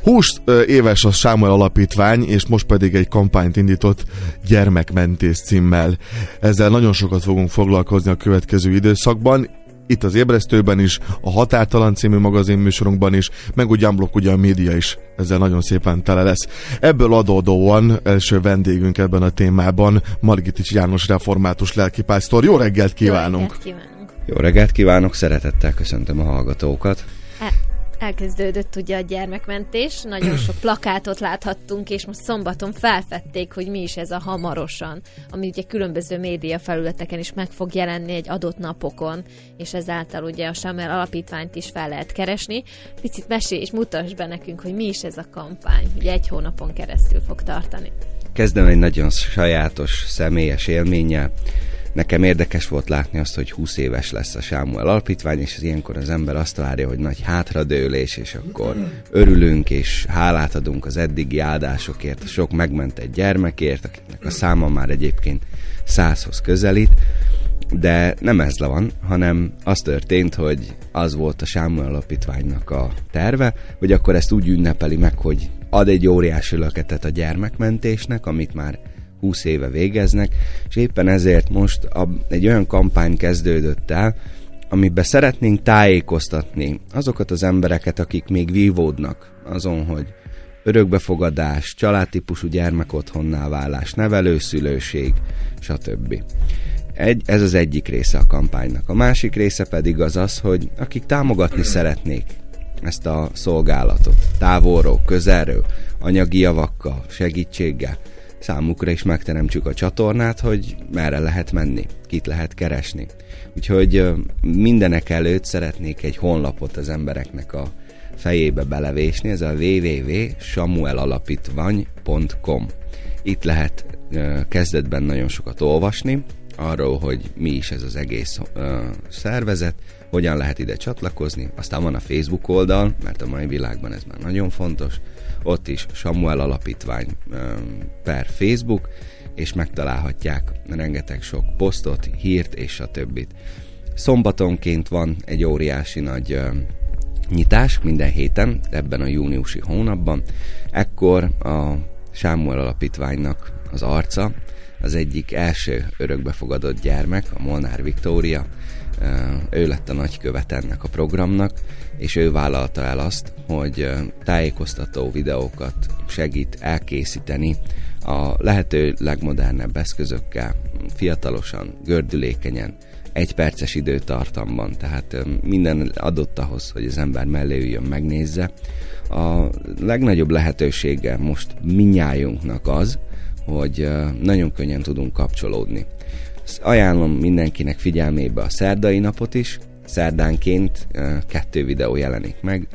20 éves a Sámuel Alapítvány, és most pedig egy kampányt indított Gyermekmentés címmel. Ezzel nagyon sokat fogunk foglalkozni a következő időszakban, itt az Ébresztőben is, a Határtalan című magazinműsorunkban is, meg úgy unblock, ugye a média is ezzel nagyon szépen tele lesz. Ebből adódóan első vendégünk ebben a témában Margitics János református lelkipásztor. Jó reggelt kívánunk! Jó reggelt kívánunk! Jó reggelt kívánok, szeretettel köszöntöm a hallgatókat. Elkezdődött ugye a gyermekmentés, nagyon sok plakátot láthattunk, és most szombaton felfedték, hogy mi is ez a hamarosan, ami ugye különböző média felületeken is meg fog jelenni egy adott napokon, és ezáltal ugye a Sámuel Alapítványt is fel lehet keresni. Picit mesélj és mutasd be nekünk, hogy mi is ez a kampány, ugye 1 hónapon keresztül fog tartani. Kezdem egy nagyon sajátos, személyes élménnyel. Nekem érdekes volt látni azt, hogy 20 éves lesz a Sámuel Alapítvány, és ilyenkor az ember azt várja, hogy nagy hátradőlés, és akkor örülünk, és hálát adunk az eddigi áldásokért, a sok megmentett gyermekért, akiknek a száma már egyébként 100-hoz közelít, de nem ez van, hanem az történt, hogy az volt a Sámuel Alapítványnak a terve, hogy akkor ezt úgy ünnepeli meg, hogy ad egy óriási löketet a gyermekmentésnek, amit már 20 éve végeznek, és éppen ezért most egy olyan kampány kezdődött el, amiben szeretnénk tájékoztatni azokat az embereket, akik még vívódnak azon, hogy örökbefogadás, családtípusú gyermekotthonná válás, nevelőszülőség, stb. Ez az egyik része a kampánynak. A másik része pedig az, hogy akik támogatni szeretnék ezt a szolgálatot, távolról, közelről, anyagi javakkal, segítséggel, számukra is megteremtsük a csatornát, hogy merre lehet menni, kit lehet keresni. Úgyhogy mindenek előtt szeretnék egy honlapot az embereknek a fejébe belevésni, ez a www.samuelalapitvány.com. Itt lehet kezdetben nagyon sokat olvasni, arról, hogy mi is ez az egész szervezet, hogyan lehet ide csatlakozni, aztán van a Facebook oldal, mert a mai világban ez már nagyon fontos, ott is Sámuel Alapítvány per Facebook, és megtalálhatják rengeteg sok posztot, hírt és a többit. Szombatonként van egy óriási nagy nyitás minden héten, ebben a júniusi hónapban. Ekkor a Sámuel Alapítványnak az arca, az egyik első örökbefogadott gyermek, a Molnár Viktória, ő lett a nagykövet ennek a programnak, és ő vállalta el azt, hogy tájékoztató videókat segít elkészíteni a lehető legmodernebb eszközökkel, fiatalosan, gördülékenyen, 1 perces időtartamban, tehát minden adott ahhoz, hogy az ember mellé üljön, megnézze. A legnagyobb lehetősége most minnyájunknak az, hogy nagyon könnyen tudunk kapcsolódni. Ajánlom mindenkinek figyelmébe a szerdai napot is. Szerdánként 2 videó jelenik meg.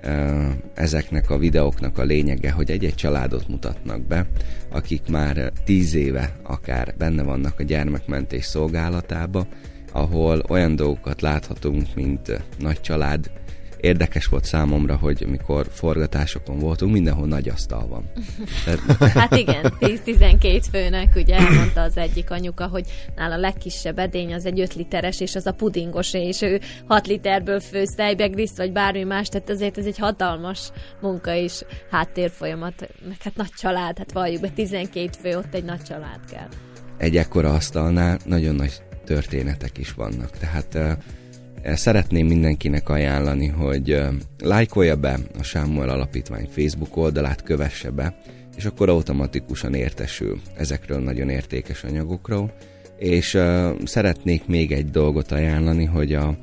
Ezeknek a videóknak a lényege, hogy egy-egy családot mutatnak be, akik már 10 éve akár benne vannak a gyermekmentés szolgálatába, ahol olyan dolgokat láthatunk, mint nagy család. Érdekes volt számomra, hogy amikor forgatásokon voltunk, mindenhol nagy asztal van. Hát igen, 10-12 főnek, ugye elmondta az egyik anyuka, hogy nála a legkisebb edény az egy 5 literes, és az a pudingosé, és ő 6 literből főz tejbegliszt, vagy bármi más, tehát azért ez egy hatalmas munka és háttérfolyamat, meg hát nagy család, hát valljuk be, 12 fő, ott egy nagy család kell. Egy ekkora asztalnál nagyon nagy történetek is vannak, tehát szeretném mindenkinek ajánlani, hogy lájkolja be a Sámuel Alapítvány Facebook oldalát, kövesse be, és akkor automatikusan értesül ezekről nagyon értékes anyagokról. És szeretnék még egy dolgot ajánlani, hogy a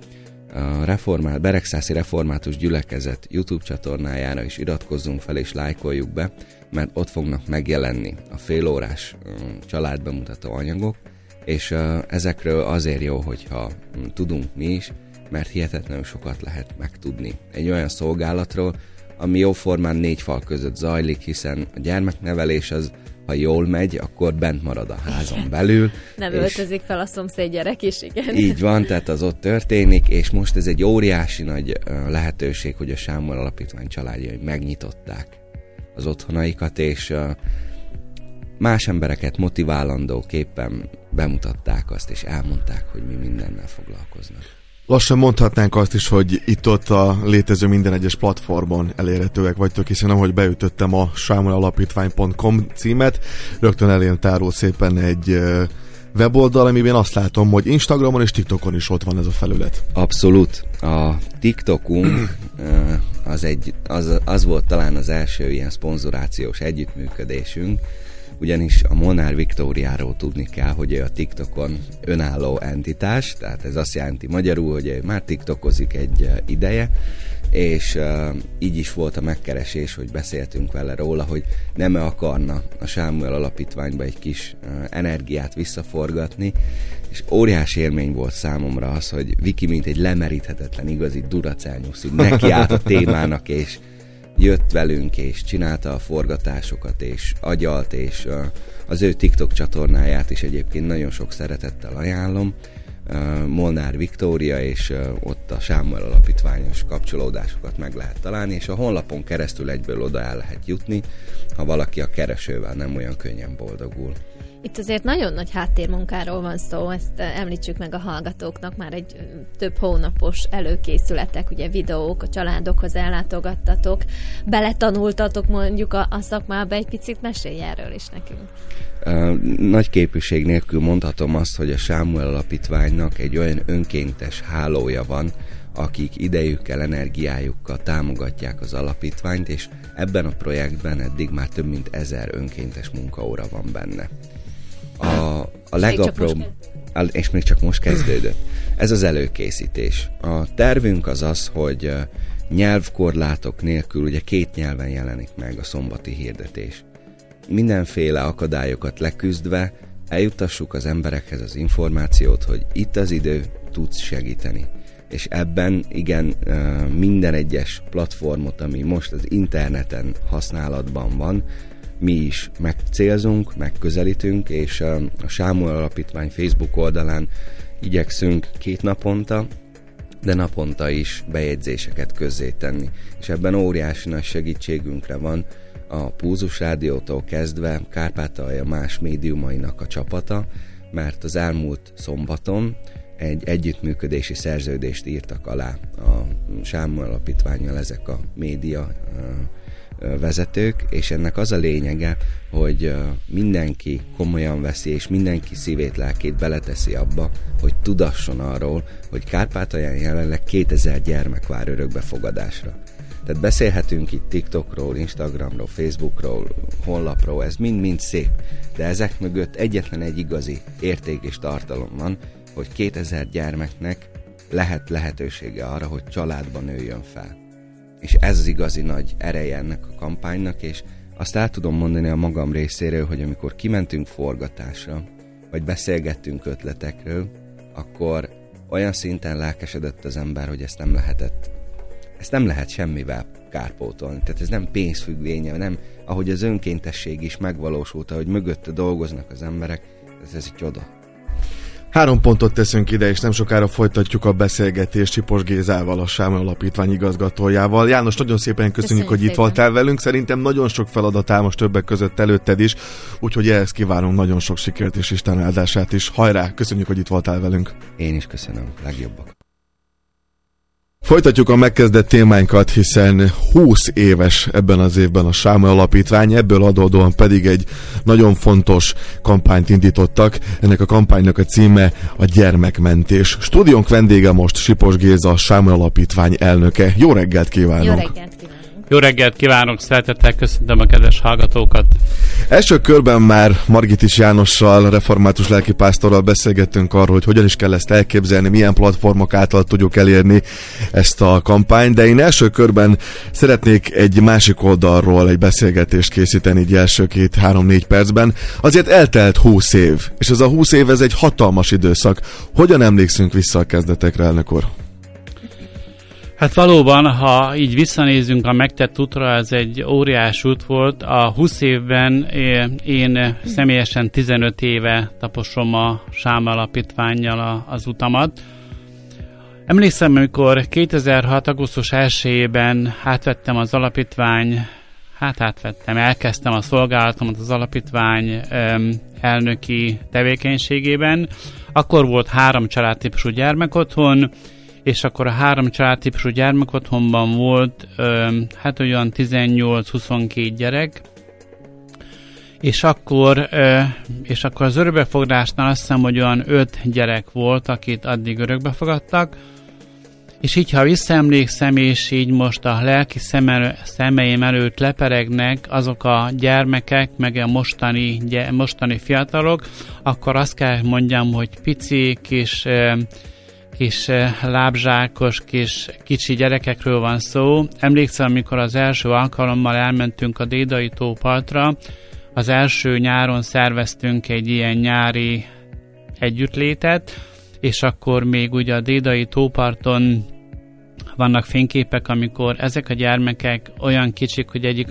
Beregszászi Református Gyülekezet YouTube csatornájára is iratkozzunk fel és lájkoljuk be, mert ott fognak megjelenni a félórás családbemutató anyagok, és ezekről azért jó, hogyha tudunk mi is, mert hihetetlenül sokat lehet megtudni egy olyan szolgálatról, ami jóformán 4 fal között zajlik, hiszen a gyermeknevelés az, ha jól megy, akkor bent marad a házon belül. Nem öltözik fel a szomszéd gyerek is, igen. Így van, tehát az ott történik, és most ez egy óriási nagy lehetőség, hogy a Sámuel Alapítvány családjai megnyitották az otthonaikat, és más embereket motiválandóképpen bemutatták azt, és elmondták, hogy mi mindennel foglalkoznak. Lassan mondhatnánk azt is, hogy itt-ott a létező minden egyes platformon elérhetőek vagytok, hiszen ahogy beütöttem a samuelalapítvány.com címet, rögtön elém tárul szépen egy weboldal, amiben azt látom, hogy Instagramon és TikTokon is ott van ez a felület. Abszolút. A TikTokunk az volt talán az első ilyen szponzorációs együttműködésünk, ugyanis a Molnár Viktóriáról tudni kell, hogy ő a TikTokon önálló entitás, tehát ez azt jelenti magyarul, hogy ő már TikTokozik egy ideje, és így is volt a megkeresés, hogy beszéltünk vele róla, hogy nem akarna a Sámuel Alapítványba egy kis energiát visszaforgatni, és óriási élmény volt számomra az, hogy Viki, mint egy lemeríthetetlen igazi duracellnyusz, neki állt a témának, és jött velünk, és csinálta a forgatásokat, és agyalt, és az ő TikTok csatornáját is egyébként nagyon sok szeretettel ajánlom, Molnár Viktória, és ott a Sámuel Alapítványos kapcsolódásokat meg lehet találni, és a honlapon keresztül egyből oda el lehet jutni, ha valaki a keresővel nem olyan könnyen boldogul. Itt azért nagyon nagy háttérmunkáról van szó, ezt említsük meg a hallgatóknak, már egy több hónapos előkészületek, ugye videók, a családokhoz ellátogattatok, beletanultatok mondjuk a szakmába, egy picit mesélj erről is nekünk. Nagy képűség nélkül mondhatom azt, hogy a Sámuel Alapítványnak egy olyan önkéntes hálója van, akik idejükkel, energiájukkal támogatják az alapítványt, és ebben a projektben eddig már több mint 1000 önkéntes munkaóra van benne. A legapróbb, és még csak most kezdődött. Ez az előkészítés. A tervünk az, hogy nyelvkorlátok nélkül, ugye 2 nyelven jelenik meg a szombati hirdetés. Mindenféle akadályokat leküzdve eljutassuk az emberekhez az információt, hogy itt az idő, tudsz segíteni. És ebben igen, minden egyes platformot, ami most az interneten használatban van, mi is megcélzunk, megközelítünk, és a Sámuel Alapítvány Facebook oldalán igyekszünk 2 naponta, de naponta is bejegyzéseket közzétenni. És ebben óriási nagy segítségünkre van a Pulzus Rádiótól kezdve Kárpátalja más médiumainak a csapata, mert az elmúlt szombaton egy együttműködési szerződést írtak alá a Sámuel Alapítvánnyal ezek a média vezetők, és ennek az a lényege, hogy mindenki komolyan veszi, és mindenki szívét, lelkét beleteszi abba, hogy tudasson arról, hogy Kárpátalján jelenleg 2000 gyermek vár örökbefogadásra. Tehát beszélhetünk itt TikTokról, Instagramról, Facebookról, honlapról, ez mind-mind szép, de ezek mögött egyetlen egy igazi érték és tartalom van, hogy 2000 gyermeknek lehet lehetősége arra, hogy családban nőjön fel. És ez az igazi nagy ereje ennek a kampánynak, és azt el tudom mondani a magam részéről, hogy amikor kimentünk forgatásra, vagy beszélgettünk ötletekről, akkor olyan szinten lelkesedett az ember, hogy ezt nem lehet semmivel kárpótolni. Tehát ez nem pénzfüggvénye, nem, ahogy az önkéntesség is megvalósult, ahogy mögötte dolgoznak az emberek, ez egy csoda. 3 pontot teszünk ide, és nem sokára folytatjuk a beszélgetést Sipos Gézával, a Sámuel Alapítvány igazgatójával. János, nagyon szépen köszönjük, hogy itt voltál velünk. Szerintem nagyon sok feladat áll most többek között előtted is, úgyhogy ehhez kívánunk nagyon sok sikert és Isten áldását is. Hajrá, köszönjük, hogy itt voltál velünk. Én is köszönöm, legjobbak. Folytatjuk a megkezdett témánkat, hiszen 20 éves ebben az évben a Sámuel Alapítvány, ebből adódóan pedig egy nagyon fontos kampányt indítottak. Ennek a kampánynak a címe a gyermekmentés. Stúdiónk vendége most Sipos Géza, a Sámuel Alapítvány elnöke. Jó reggelt kívánok! Jó reggelt kívánok! Jó reggelt kívánok, szeretettel köszöntöm a kedves hallgatókat! Első körben már Margitis Jánossal, református lelkipásztorral beszélgettünk arról, hogy hogyan is kell ezt elképzelni, milyen platformok által tudjuk elérni ezt a kampányt, de én első körben szeretnék egy másik oldalról egy beszélgetést készíteni így első 2-3-4 percben. Azért eltelt 20 év, és ez a 20 év ez egy hatalmas időszak. Hogyan emlékszünk vissza a kezdetekre, elnök úr? Hát valóban, ha így visszanézünk a megtett útra, ez egy óriás út volt. A 20 évben én személyesen 15 éve taposom a Sámuel Alapítvánnyal az utamat. Emlékszem, amikor 2006. augusztus 1-ében elkezdtem a szolgálatomat az alapítvány elnöki tevékenységében. Akkor volt 3 családtípusú gyermekotthon, és akkor a 3 családtípusú gyermekotthonban volt hát olyan 18-22 gyerek, és akkor az örökbefogadásnál azt hiszem, hogy olyan 5 gyerek volt, akit addig örökbefogadtak, és így, ha visszaemlékszem, és így most a lelki szemeim előtt leperegnek azok a gyermekek, meg a mostani fiatalok, akkor azt kell mondjam, hogy pici, kis lábzsákos, kicsi gyerekekről van szó. Emlékszem, amikor az első alkalommal elmentünk a Dédai tópartra, az első nyáron szerveztünk egy ilyen nyári együttlétet, és akkor még ugye a Dédai tóparton vannak fényképek, amikor ezek a gyermekek olyan kicsik, hogy egyik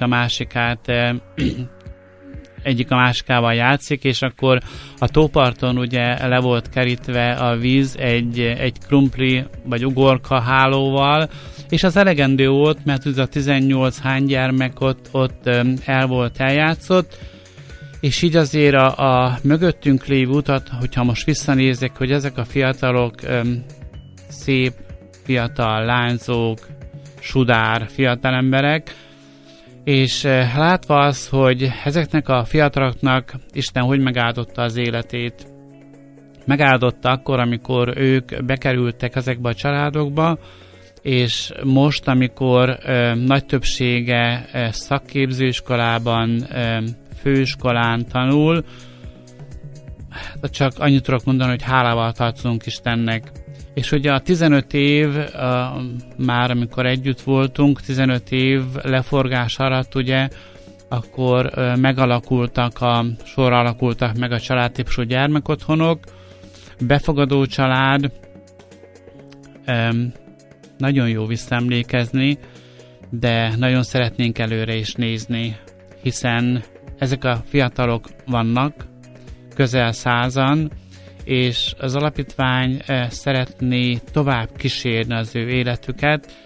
a másikával játszik, és akkor a tóparton ugye le volt kerítve a víz egy krumpli vagy ugorka hálóval, és az elegendő volt, mert ugye a 18 hány gyermek ott eljátszott, és így azért a mögöttünk lévő utat, hogyha most visszanézek, hogy ezek a fiatalok szép, fiatal lányzók, sudár, fiatal emberek, és látva az, hogy ezeknek a fiataloknak Isten hogy megáldotta az életét. Megáldotta akkor, amikor ők bekerültek ezekbe a családokba, és most, amikor nagy többsége szakképzőiskolában, főiskolán tanul, csak annyit tudok mondani, hogy hálával tartozunk Istennek. És ugye a 15 év, már amikor együtt voltunk, 15 év leforgás alatt ugye, akkor sorra alakultak meg a családtípusú gyermekotthonok, befogadó család, nagyon jó visszaemlékezni, de nagyon szeretnénk előre is nézni, hiszen ezek a fiatalok vannak, közel 100-an, és az alapítvány szeretné tovább kísérni az ő életüket,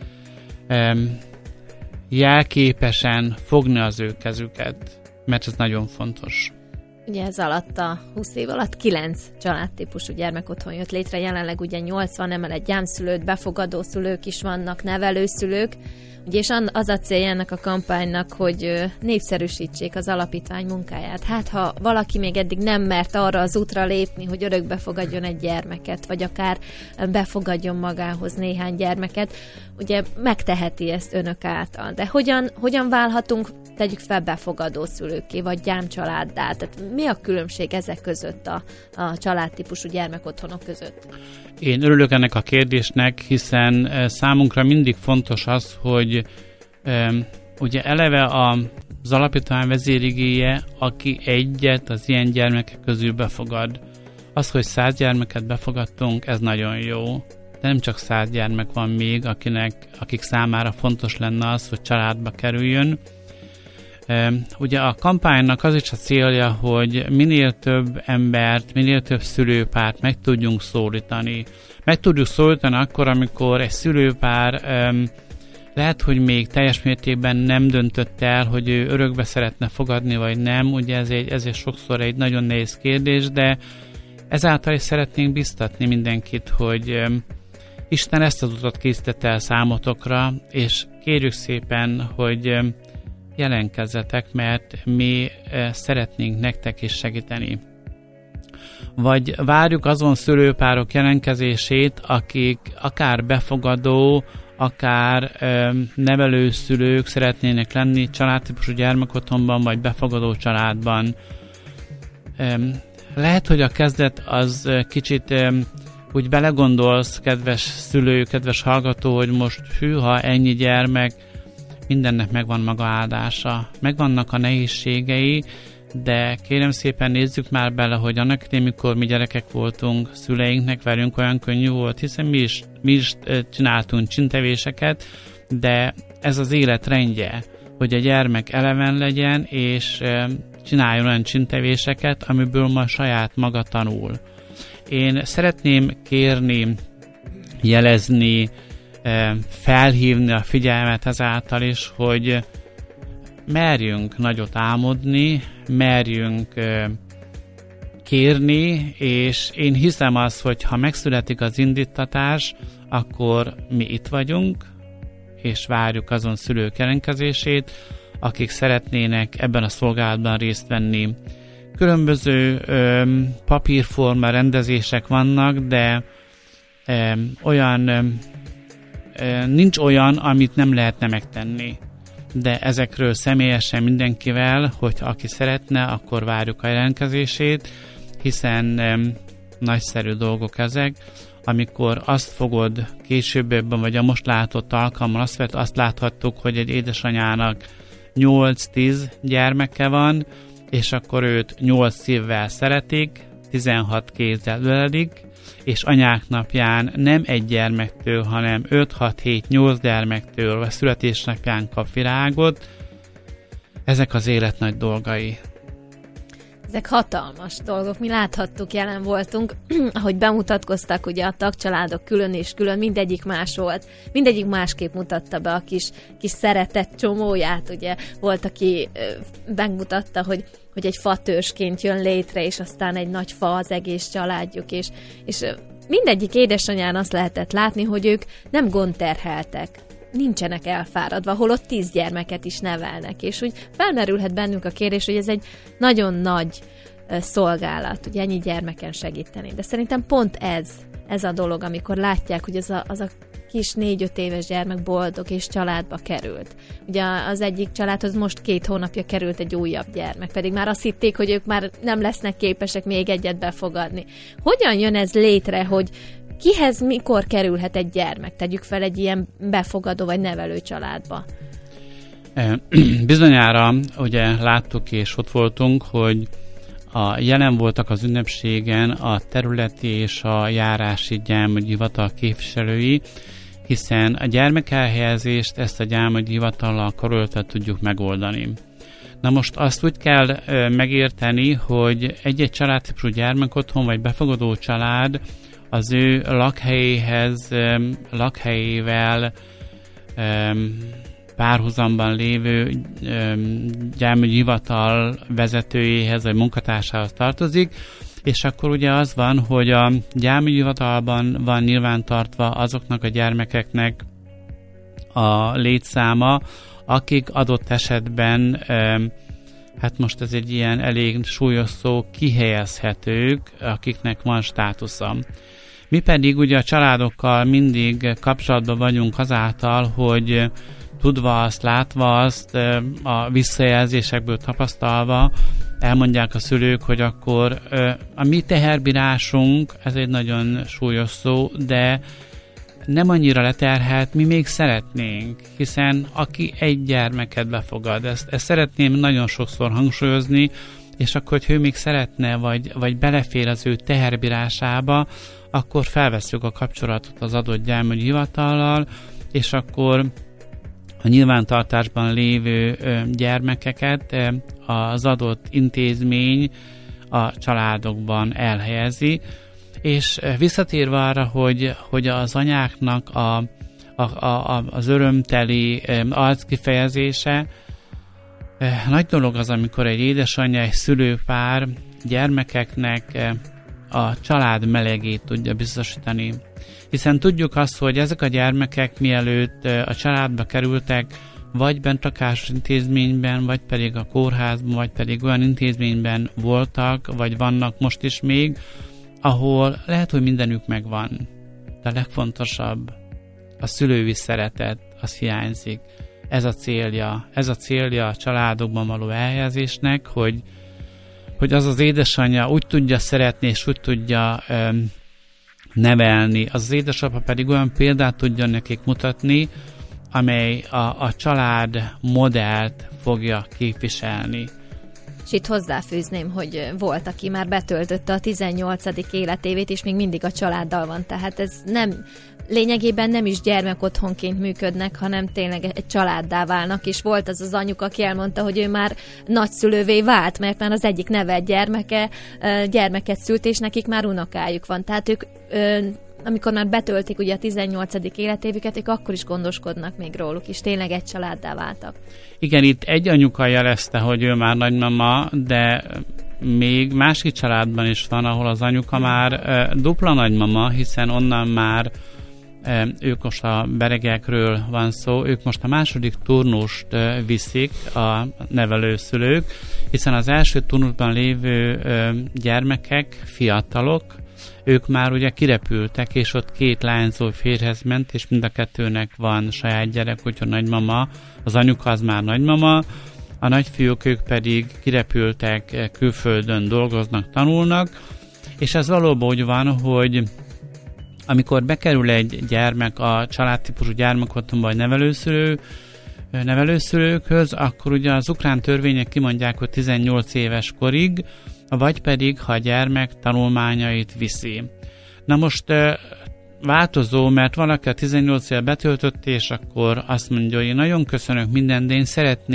jelképesen fogni az ő kezüket, mert ez nagyon fontos. Ugye ez alatt a 20 év alatt 9 családtípusú gyermekotthon jött létre, jelenleg ugye 80 emellett gyámszülőt, befogadó szülők is vannak, nevelőszülők, ugye, és az a célja ennek a kampánynak, hogy népszerűsítsék az alapítvány munkáját. Hát, ha valaki még eddig nem mert arra az útra lépni, hogy örökbe fogadjon egy gyermeket, vagy akár befogadjon magához néhány gyermeket, ugye megteheti ezt önök által. De hogyan válhatunk, tegyük fel, befogadó szülőké, vagy gyámcsaláddá? Tehát mi a különbség ezek között a családtípusú gyermekotthonok között? Én örülök ennek a kérdésnek, hiszen számunkra mindig fontos az, hogy ugye eleve az alapítvány vezérigéje, aki egyet az ilyen gyermekek közül befogad. Az, hogy 100 gyermeket befogadtunk, ez nagyon jó. De nem csak 100 gyermek van még, akik számára fontos lenne az, hogy családba kerüljön. Ugye a kampánynak az is a célja, hogy minél több embert, minél több szülőpárt meg tudjunk szólítani. Meg tudjuk szólítani akkor, amikor egy szülőpár lehet, hogy még teljes mértékben nem döntött el, hogy ő örökbe szeretne fogadni, vagy nem. Ugye ez sokszor egy nagyon nehéz kérdés, de ezáltal is szeretnénk biztatni mindenkit, hogy Isten ezt az utat készítette el számotokra, és kérjük szépen, hogy jelentkezzetek, mert mi szeretnénk nektek is segíteni. Vagy várjuk azon szülőpárok jelentkezését, akik akár befogadó, akár nevelőszülők szeretnének lenni családtípusú gyermekotthonban, vagy befogadó családban. Lehet, hogy a kezdet az kicsit úgy belegondolsz, kedves szülő, kedves hallgató, hogy most hűha, ennyi gyermek, mindennek megvan maga áldása. Megvannak a nehézségei, de kérem szépen nézzük már bele, hogy annak idején, mikor mi gyerekek voltunk, szüleinknek velünk olyan könnyű volt, hiszen mi is csináltunk csintevéseket, de ez az élet rendje, hogy a gyermek eleven legyen, és csináljon olyan csintevéseket, amiből ma saját maga tanul. Én szeretném kérni, jelezni, felhívni a figyelmet ezáltal is, hogy merjünk nagyot álmodni, merjünk kérni, és én hiszem azt, hogy ha megszületik az indítatás, akkor mi itt vagyunk, és várjuk azon szülők jelentkezését, akik szeretnének ebben a szolgálatban részt venni. Különböző papírforma rendezések vannak, de nincs olyan, amit nem lehetne megtenni. De ezekről személyesen mindenkivel, hogy aki szeretne, akkor várjuk a jelentkezését, hiszen nagyszerű dolgok ezek. Amikor azt fogod későbbben, vagy a most látott alkalommal azt láthattuk, hogy egy édesanyának 8-10 gyermeke van, és akkor őt 8 szívvel szeretik, 16 kézzel ölelik, és anyák napján nem egy gyermektől, hanem 5-6-7-8 gyermektől, vagy születésnapján kap virágot. Ezek az élet nagy dolgai. Ezek hatalmas dolgok, mi láthattuk, jelen voltunk, ahogy bemutatkoztak ugye a tagcsaládok külön és külön, mindegyik más volt, mindegyik másképp mutatta be a kis szeretett csomóját, ugye volt, aki megmutatta, hogy egy fatörzsként jön létre, és aztán egy nagy fa az egész családjuk, és mindegyik édesanyán azt lehetett látni, hogy ők nem gondterheltek, nincsenek elfáradva, holott 10 gyermeket is nevelnek, és úgy felmerülhet bennünk a kérdés, hogy ez egy nagyon nagy szolgálat, ugye ennyi gyermeken segíteni. De szerintem pont ez a dolog, amikor látják, hogy az a kis 4-5 éves gyermek boldog és családba került. Ugye az egyik családhoz most 2 hónapja került egy újabb gyermek, pedig már azt hitték, hogy ők már nem lesznek képesek még egyet befogadni. Hogyan jön ez létre, hogy kihez mikor kerülhet egy gyermek? Tegyük fel egy ilyen befogadó vagy nevelő családba. Bizonyára ugye láttuk és ott voltunk, hogy jelen voltak az ünnepségen a területi és a járási gyámügyi hivatal képviselői, hiszen a gyermekelhelyezést ezt a gyámügyi hivatallal karöltve tudjuk megoldani. Na most azt úgy kell megérteni, hogy egy-egy családtípusú gyermekotthon vagy befogadó család az ő lakhelyével párhuzamban lévő gyámügyi hivatal vezetőjéhez vagy munkatársához tartozik, és akkor ugye az van, hogy a gyámügyi hivatalban van nyilvántartva azoknak a gyermekeknek a létszáma, akik adott esetben, hát most ez egy ilyen elég súlyos szó, kihelyezhetők, akiknek van státusza. Mi pedig ugye a családokkal mindig kapcsolatban vagyunk azáltal, hogy tudva azt, látva azt, a visszajelzésekből tapasztalva elmondják a szülők, hogy akkor a mi teherbírásunk, ez egy nagyon súlyos szó, de nem annyira leterhelt, mi még szeretnénk, hiszen aki egy gyermeket befogad, ezt szeretném nagyon sokszor hangsúlyozni, és akkor, hogy ő még szeretne, vagy belefér az ő teherbírásába, akkor felvesszük a kapcsolatot az adott gyámügyi hivatallal, és akkor a nyilvántartásban lévő gyermekeket az adott intézmény a családokban elhelyezi, és visszatérve arra, hogy az anyáknak az örömteli arckifejezése, nagy dolog az, amikor egy édesanyja, egy szülőpár gyermekeknek a család melegét tudja biztosítani. Hiszen tudjuk azt, hogy ezek a gyermekek mielőtt a családba kerültek, vagy bentlakásos intézményben, vagy pedig a kórházban, vagy pedig olyan intézményben voltak, vagy vannak most is még, ahol lehet, hogy mindenük megvan. De a legfontosabb, a szülői szeretet, az hiányzik. Ez a célja a családokban való elhelyezésnek, hogy az édesanyja úgy tudja szeretni, és úgy tudja nevelni. Az édesapa pedig olyan példát tudja nekik mutatni, amely a család modellt fogja képviselni. És itt hozzáfűzném, hogy volt, aki már betöltötte a 18. életévét, és még mindig a családdal van. Tehát ez lényegében nem is gyermekotthonként működnek, hanem tényleg egy családdá válnak, és volt az anyuka, aki elmondta, hogy ő már nagyszülővé vált, mert már az egyik nevelt gyermeket szült, és nekik már unokájuk van. Tehát ők, amikor már betöltik ugye a 18. életévüket, ők akkor is gondoskodnak még róluk, és tényleg egy családdá váltak. Igen, itt egy anyuka jelezte, hogy ő már nagymama, de még másik családban is van, ahol az anyuka már dupla nagymama, hiszen onnan már ők most a beregekről van szó, ők most a második turnust viszik a nevelőszülők, hiszen az első turnusban lévő gyermekek, fiatalok, ők már ugye kirepültek, és ott 2 lányzó férjhez ment, és mind a kettőnek van saját gyerek, úgyhogy nagymama, az anyuka az már nagymama, a nagyfiúk ők pedig kirepültek, külföldön dolgoznak, tanulnak, és ez valóban úgy van, hogy amikor bekerül egy gyermek a családtípusú gyermekotthonba vagy nevelőszülőkhöz, akkor ugye az ukrán törvények kimondják, hogy 18 éves korig, vagy pedig, ha a gyermek tanulmányait viszi. Na most változó, mert valaki a 18 év betöltött, és akkor azt mondja, hogy én nagyon köszönök mindent, de én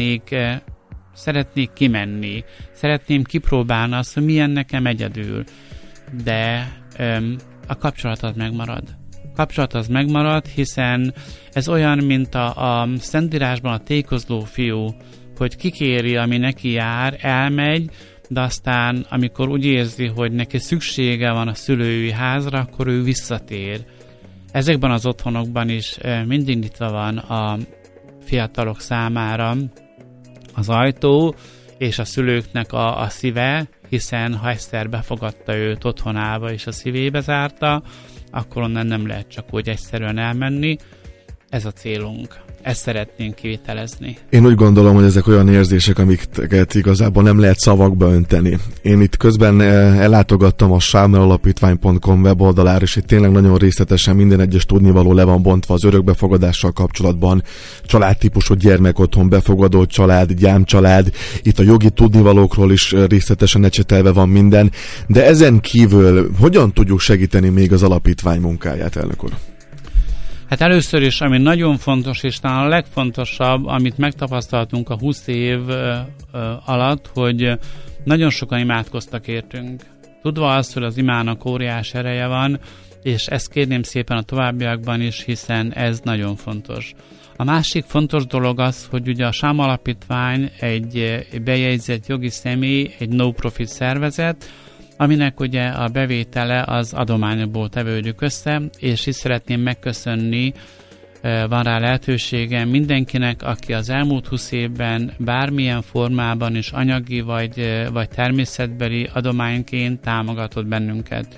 szeretnék kimenni, szeretném kipróbálni azt, hogy milyen nekem egyedül. De a kapcsolat az megmarad. A kapcsolat az megmarad, hiszen ez olyan, mint a Szentírásban a tékozló fiú, hogy kikéri, ami neki jár, elmegy, de aztán, amikor úgy érzi, hogy neki szüksége van a szülői házra, akkor ő visszatér. Ezekben az otthonokban is mindig nyitva van a fiatalok számára az ajtó, és a szülőknek a szíve, hiszen ha egyszer befogadta őt otthonába és a szívébe zárta, akkor onnan nem lehet csak úgy egyszerűen elmenni. Ez a célunk. Ezt szeretnénk kivitelezni. Én úgy gondolom, hogy ezek olyan érzések, amiket igazából nem lehet szavakba önteni. Én itt közben ellátogattam a salmeralapítvány.com weboldalára, és itt tényleg nagyon részletesen minden egyes tudnivaló le van bontva az örökbefogadással kapcsolatban, családtípusú gyermekotthon, befogadó család, gyámcsalád, itt a jogi tudnivalókról is részletesen ecsetelve van minden, de ezen kívül hogyan tudjuk segíteni még az alapítvány munkáját, elnök úr? Hát először is, ami nagyon fontos, és talán a legfontosabb, amit megtapasztaltunk a 20 év alatt, hogy nagyon sokan imádkoztak értünk. Tudva azt, hogy az imának óriás ereje van, és ezt kérném szépen a továbbiakban is, hiszen ez nagyon fontos. A másik fontos dolog az, hogy ugye a SAM Alapítvány egy bejegyzett jogi személy, egy no-profit szervezet, aminek ugye a bevétele az adományokból tevődik össze, és is szeretném megköszönni, van rá lehetőségem mindenkinek, aki az elmúlt 20 évben bármilyen formában is anyagi vagy természetbeli adományként támogatott bennünket.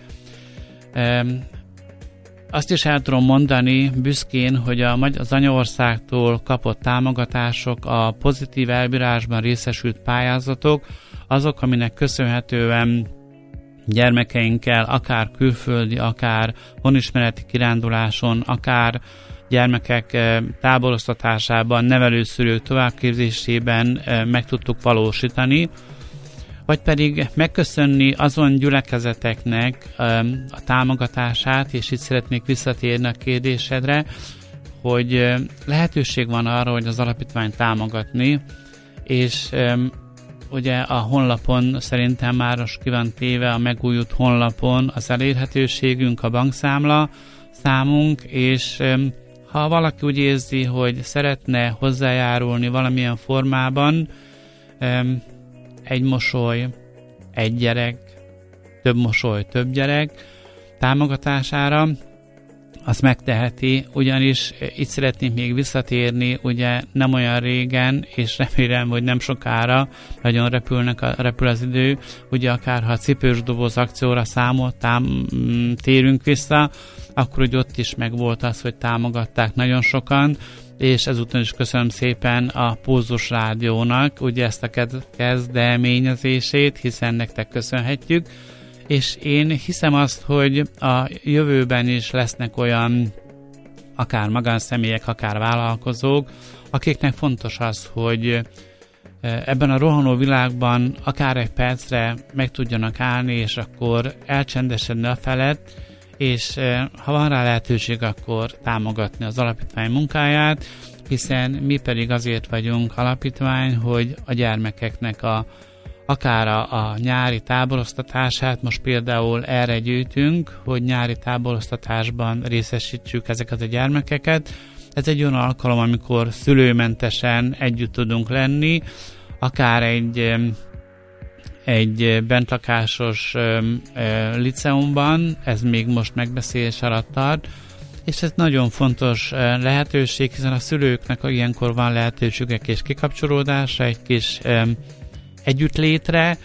Azt is el tudom mondani büszkén, hogy az anyaországtól kapott támogatások, a pozitív elbírásban részesült pályázatok, azok, aminek köszönhetően gyermekeinkkel, akár külföldi, akár honismereti kiránduláson, akár gyermekek táborosztatásában, nevelőszülők továbbképzésében meg tudtuk valósítani, vagy pedig megköszönni azon gyülekezeteknek a támogatását, és itt szeretnék visszatérni a kérdésedre, hogy lehetőség van arra, hogy az alapítványt támogatni, és ugye a honlapon szerintem már most ki van téve, a megújult honlapon az elérhetőségünk, a bankszámla számunk, és ha valaki úgy érzi, hogy szeretne hozzájárulni valamilyen formában, egy mosoly, egy gyerek, több mosoly, több gyerek támogatására, azt megteheti, ugyanis itt szeretnénk még visszatérni, ugye nem olyan régen, és remélem, hogy nem sokára nagyon repül az idő, ugye akár ha a cipős doboz akcióra térünk vissza, akkor ugye ott is megvolt az, hogy támogatták nagyon sokan, és ezúton is köszönöm szépen a Pulzus Rádiónak ugye ezt a kezdeményezését, hiszen nektek köszönhetjük, és én hiszem azt, hogy a jövőben is lesznek olyan akár magánszemélyek, akár vállalkozók, akiknek fontos az, hogy ebben a rohanó világban akár egy percre meg tudjanak állni, és akkor elcsendesedni a felett, és ha van rá lehetőség, akkor támogatni az alapítvány munkáját, hiszen mi pedig azért vagyunk alapítvány, hogy a gyermekeknek akár a nyári táborosztatását, most például erre gyűjtünk, hogy nyári táborosztatásban részesítsük ezeket a gyermekeket. Ez egy olyan alkalom, amikor szülőmentesen együtt tudunk lenni, akár egy bentlakásos liceumban, ez még most megbeszélés alatt tart, és ez nagyon fontos lehetőség, hiszen a szülőknek ilyenkor van lehetőségek és kikapcsolódásra, egy kis együttlétre,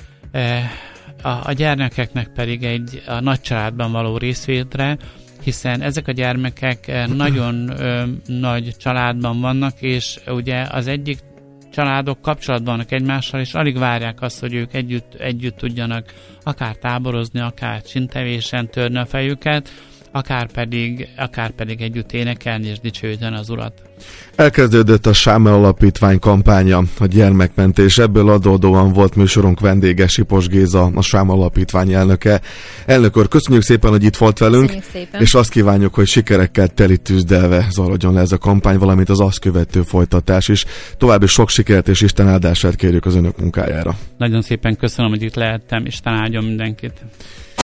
a gyermekeknek pedig a nagy családban való részvétre, hiszen ezek a gyermekek nagyon nagy családban vannak, és ugye az egyik családok kapcsolatban vannak egymással, és alig várják azt, hogy ők együtt tudjanak akár táborozni, akár csintevésen törni a fejüket, akár pedig együtt énekelni és dicsőíteni az Urat. Elkezdődött a Sámuel Alapítvány kampánya, a gyermekmentés. Ebből adódóan volt műsorunk vendége Sipos Géza, a Sámuel Alapítvány elnöke. Elnök úr, köszönjük szépen, hogy itt volt velünk, és azt kívánjuk, hogy sikerekkel teli tűzdelve zajlódjon le ez a kampány, valamint az azt követő folytatás is. További sok sikert és Isten áldását kérjük az önök munkájára. Nagyon szépen köszönöm, hogy itt lehettem, Isten áldjon mindenkit.